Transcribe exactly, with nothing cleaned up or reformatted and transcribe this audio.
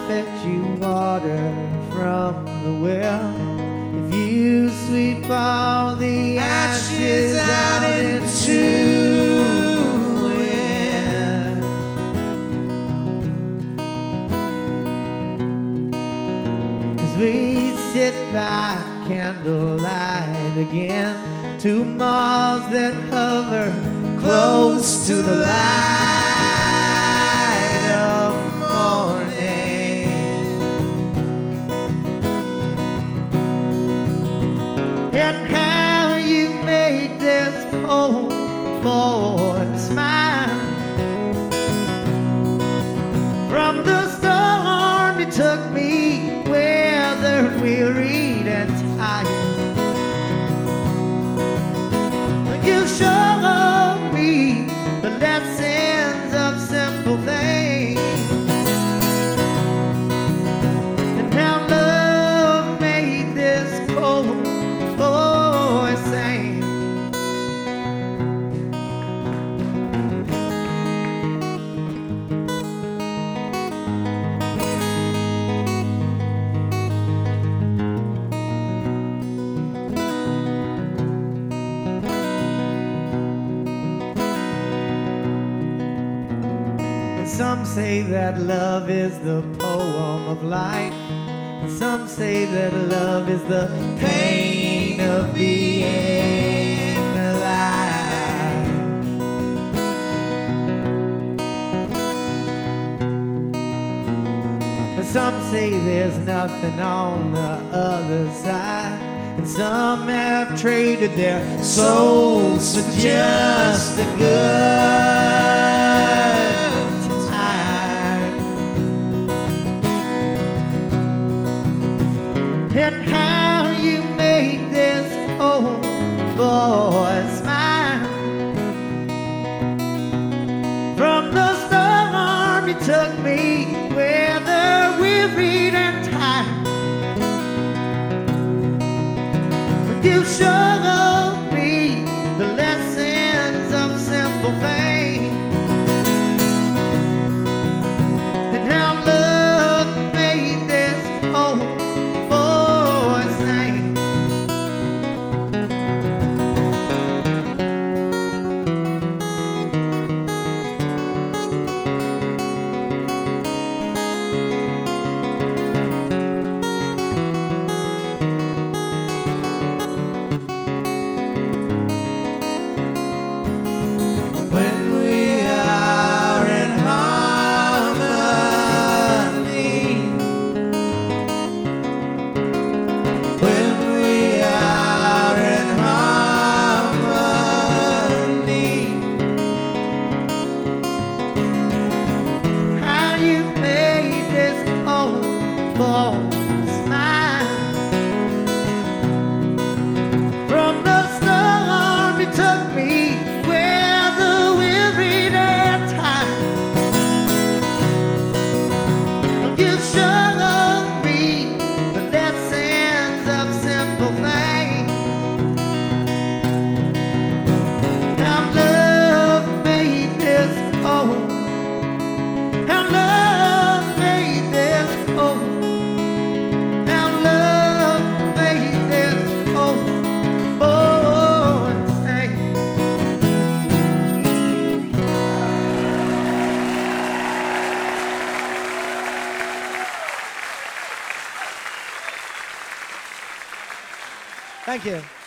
fetch you water from the well, if you sweep all the ashes out into it, as we sit by candlelight again, two moths that hover close to the light of morning, and how you made this old boy smile. From the storm you took me, weathered, wearied and tired. You showed me the lessons of simple things, and how love made this cold boy sing. Some say that love is the poem of life, and some say that love is the pain of being alive. But some say there's nothing on the other side, and some have traded their souls for just a good. And how you made this old boy smile. From the storm you took me, whether wearied and tired. But you showed me the lessons of simple things, and how love made this old smile. From the storm you took me, where the wearied and tired. You showed me the lessons of simple things, how love made this old, how love made this old. Thank you.